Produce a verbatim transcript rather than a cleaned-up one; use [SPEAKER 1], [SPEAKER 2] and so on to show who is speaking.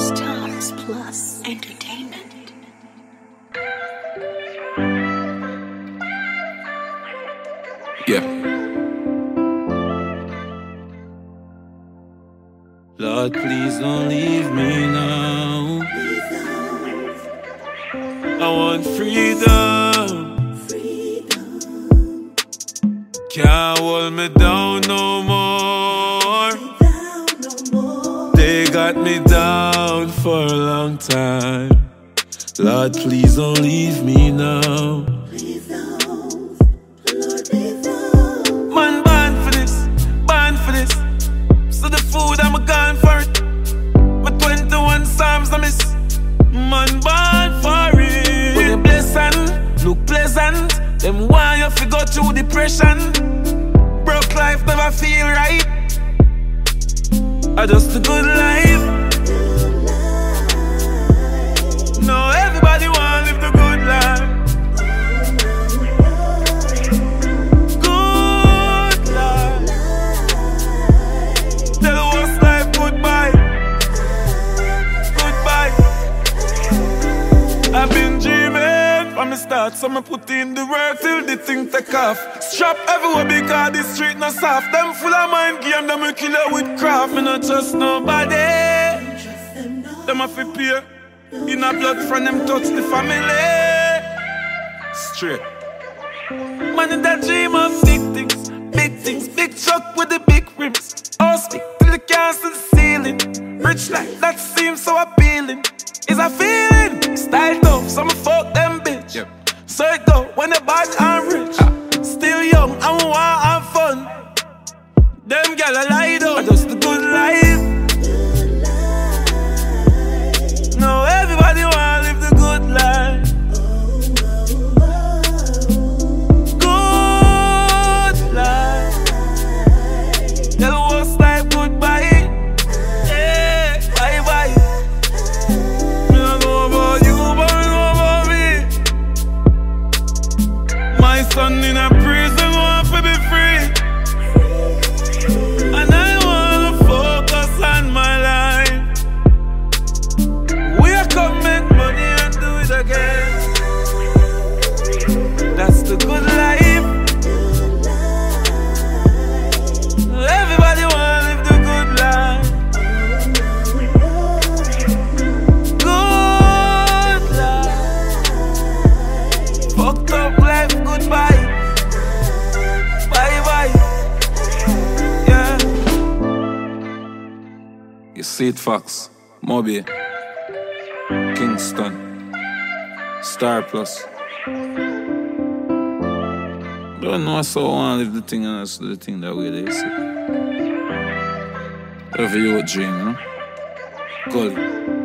[SPEAKER 1] Stars Plus Entertainment.
[SPEAKER 2] Yeah. Lord, please don't leave me now. I want freedom. Freedom. Can't hold me down no more. They got me down for a long time. Lord, please don't leave me now.
[SPEAKER 1] Please don't. Lord, please don't.
[SPEAKER 2] Man, born for this, born for this. So the food, I'm gone for it. My twenty-one Psalms, I miss. Man, born for it. When you bless and look pleasant, them why you fi go through depression. Broke life never feel right. I just a good life.
[SPEAKER 1] Good life.
[SPEAKER 2] No, everybody wanna live the good life. Good life. Tell the worst life goodbye. Goodbye. I've been dreaming from the start, so I put in the work till the thing take off. Strap everywhere because the street not soft. Them full of mind game, them will kill you with craft. Me not trust nobody. Them a fi pay. In a blood from them touch the family. Straight. Man in that dream of big things, big things. Big truck with the big rims. All stick till the can't see the ceiling. Rich life, that seems so appealing. Is a feeling, style tough, so me fuck them bitch. Yep. So it go, when the bad and rich. Ha. Still young, I want have fun. Them gal a lie down, just a good life.
[SPEAKER 1] Good life.
[SPEAKER 2] No, everybody wanna live the good life.
[SPEAKER 1] Oh, oh,
[SPEAKER 2] Good life.
[SPEAKER 1] oh.
[SPEAKER 2] Tell the worst life goodbye. Yeah, bye bye. Me don't know about you, but me know about me. My son in a prison want to be free, and I wanna focus on my life. We are come make money and do it again. That's the good life.
[SPEAKER 1] Good life.
[SPEAKER 2] Everybody wanna live the good life. Good life. Fucked up life, goodbye. Bye bye. Yeah. You see it, Fox, Moby, Kingston, Star Plus. Don't know, so I want to live the thing and that's the thing that way they see. Whatever you dream, you know? Gully.